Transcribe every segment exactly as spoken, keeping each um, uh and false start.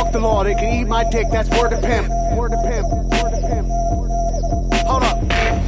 Fuck the law, they can eat my dick, that's word to pimp. Word to pimp, word to pimp. Hold up.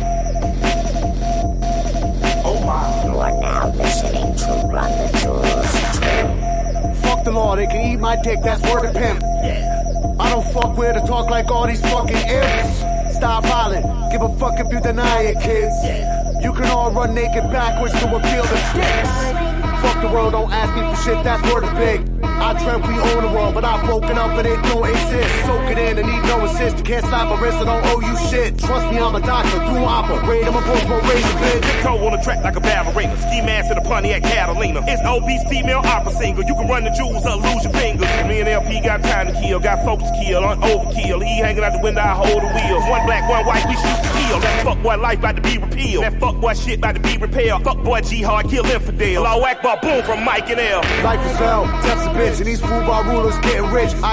Oh my. You are now listening to Run the Jewels. Fuck the law, they can eat my dick, that's word to pimp. Yeah. I don't fuck with or talk like all these fucking imps. Stop hollering, give a fuck if you deny it, kids. Yeah. You can all run naked backwards to appeal to sticks. Fuck the world, don't ask me for shit, that's word of big. I dreamt we own the world, but I've woken up and it don't exist. Soak it in and need no assist. You can't stop a wrist, I don't owe you shit. Trust me, I'm a doctor, do operate. I'm a post more razor blade. Tiptoe on the track like a ballerina. Ski mask in the Pontiac Catalina. It's obese female opera singer. You can run the jewels or lose your fingers. Me and L P got time to kill, got folks to kill, on overkill. He hanging out the window, I hold the wheels. One black, one white, we shoot to kill. That fuck boy life about to be repealed. That fuck boy shit about to be repaired. Fuck boy G-Hard, kill infidel. Law Akbar, boom from Mike and L. Life is hell, death's a bitch, and these football rulers getting rich. I